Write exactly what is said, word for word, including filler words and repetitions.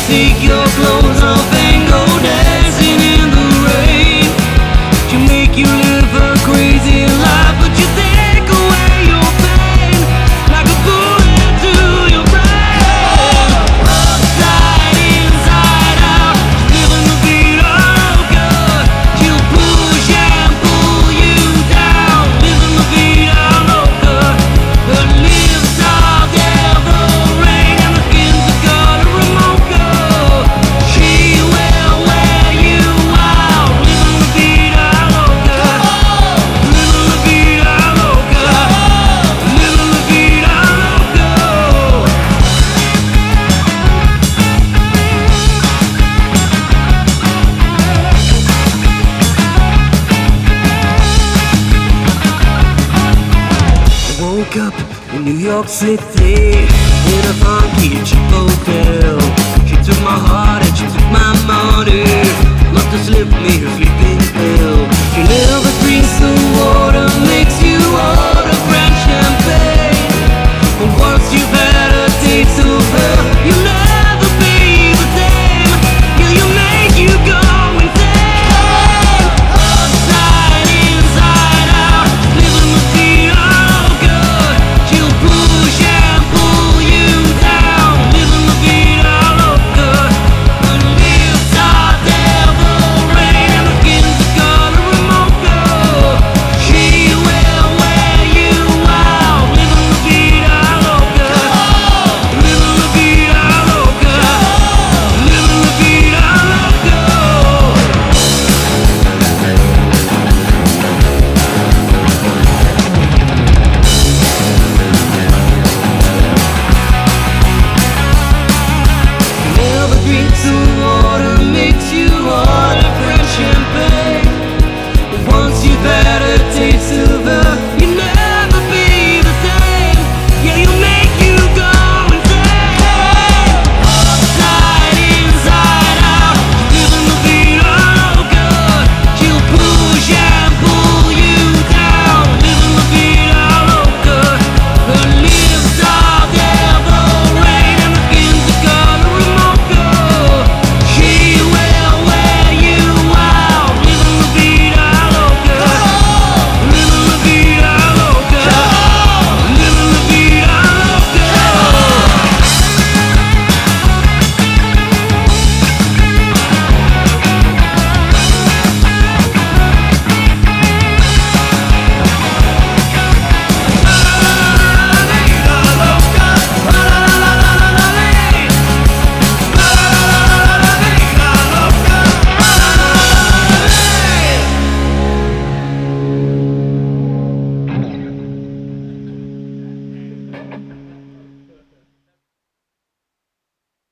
take your clothes off and go dancing in the rain. She'll make you live a crazy life, but you take away your pain like a bullet to your brain. Upside, inside out, living the beat all good. She'll push and pull you down, living the beat all good. Her lips are devil rain and her skin's a color of mocha. She will wear you out, living the beat all good. Living the beat all good. Living the beat all good. I woke up in New York City in a funky cheap hotel. She took my heart and she took my money, must have slipped me her sleeping pill. She never drinks the water, makes you order French champagne. And once you've had a taste of her, you'll never be the same. Yeah, you make you go insane. Upside, inside out, living the beat all good. She'll push and pull you down, living the beat all good. Her lips are devil rain and her skin's the color of mocha. She will wear you out, living the beat all good. Living the beat all good. Living the beat all good. Never drinks the water, makes you order French champagne. Once you've had a taste of